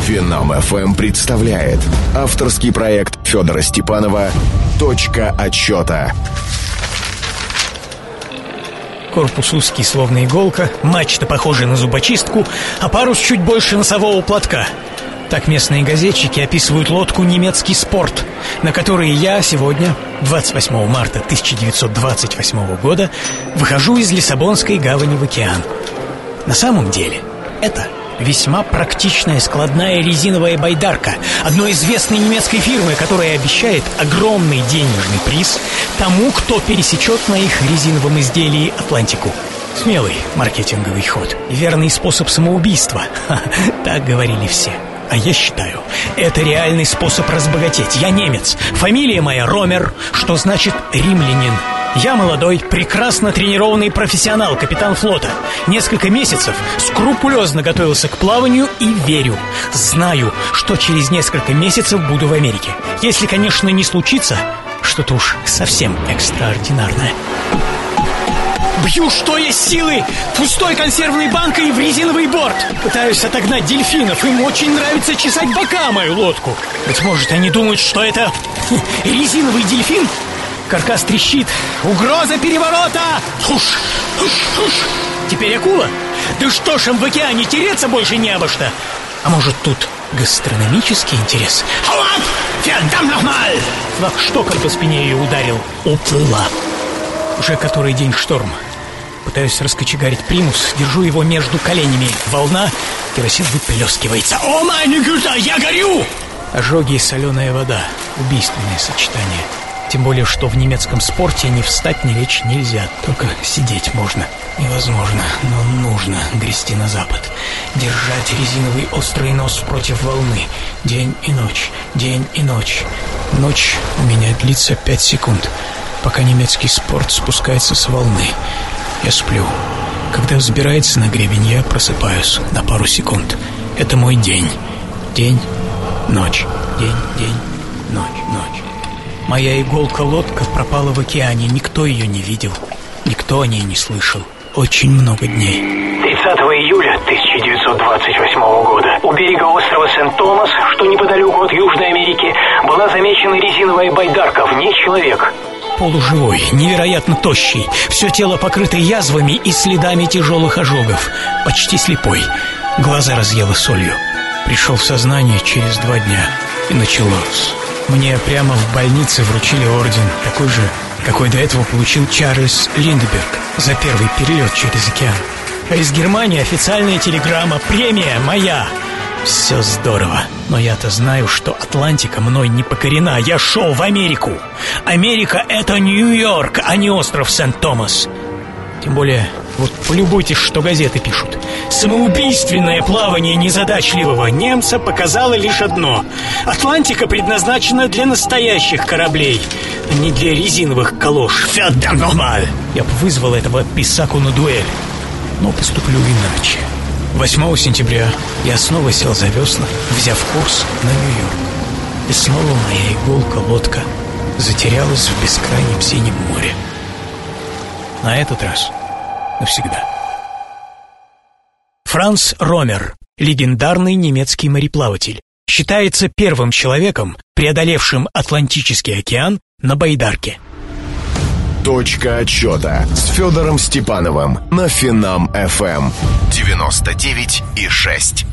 Финам ФМ представляет авторский проект Федора Степанова «Точка отсчета». Корпус узкий, словно иголка, мачта похожа на зубочистку, а парус чуть больше носового платка. Так местные газетчики описывают лодку «Немецкий спорт», на которой я сегодня, 28 марта 1928 года, выхожу из Лиссабонской гавани в океан. На самом деле, это весьма практичная складная резиновая байдарка одной известной немецкой фирмы, которая обещает огромный денежный приз тому, кто пересечет на их резиновом изделии Атлантику. Смелый маркетинговый ход и верный способ самоубийства. Так говорили все. А я считаю, это реальный способ разбогатеть. Я немец, фамилия моя Ромер, что значит римлянин. Я молодой, прекрасно тренированный профессионал, капитан флота. Несколько месяцев скрупулезно готовился к плаванию и верю, знаю, что через несколько месяцев буду в Америке. Если, конечно, не случится что-то уж совсем экстраординарное. Бью, что есть силы, пустой консервной банкой в резиновый борт. Пытаюсь отогнать дельфинов, им очень нравится чесать бока мою лодку. Быть может, они думают, что это резиновый дельфин? Каркас трещит. Угроза переворота! Хуш, хуш, хуш. Теперь акула? Да что ж, им в океане тереться больше не обо что. А может, тут гастрономический интерес? Халат! Фердам нахмаль! Флаг штоком по спине ее ударил. Уплыла. Уже который день шторм. Пытаюсь раскочегарить примус, держу его между коленями. Волна, керосин выплескивается. О, майни гюта, я горю! Ожоги и соленая вода. Убийственное сочетание. Тем более, что в немецком спорте ни встать, ни лечь нельзя. Только сидеть можно. Невозможно, но нужно грести на запад. Держать резиновый острый нос против волны. День и ночь, день и ночь. Ночь у меня длится 5 секунд, пока немецкий спорт спускается с волны. Я сплю. Когда взбирается на гребень, я просыпаюсь на пару секунд. Это мой день. День, ночь, день, день, ночь, ночь. Моя иголка-лодка пропала в океане. Никто ее не видел, никто о ней не слышал. Очень много дней. 30 июля 1928 года у берега острова Сент-Томас, что неподалеку от Южной Америки, была замечена резиновая байдарка, в ней человек. Полуживой, невероятно тощий, все тело покрыто язвами и следами тяжелых ожогов. Почти слепой, глаза разъело солью. Пришел в сознание через 2 дня. И началось. Мне прямо в больнице вручили орден, такой же, какой до этого получил Чарльз Линдберг за первый перелет через океан. А из Германии официальная телеграмма: премия моя. Все здорово, но я-то знаю, что Атлантика мной не покорена. Я шел в Америку. Америка — это Нью-Йорк, а не остров Сент-Томас. Тем более, вот полюбуйтесь, что газеты пишут. Самоубийственное плавание незадачливого немца показало лишь одно: Атлантика предназначена для настоящих кораблей, а не для резиновых калош. Я бы вызвал этого писаку на дуэль, но поступлю иначе. 8 сентября я снова сел за весла, взяв курс на Нью-Йорк. И снова моя иголка-лодка затерялась в бескрайнем синем море. На этот раз навсегда. Франц Ромер, легендарный немецкий мореплаватель, считается первым человеком, преодолевшим Атлантический океан на байдарке. «Точка отсчета» с Федором Степановым на Финам ФМ 99,6.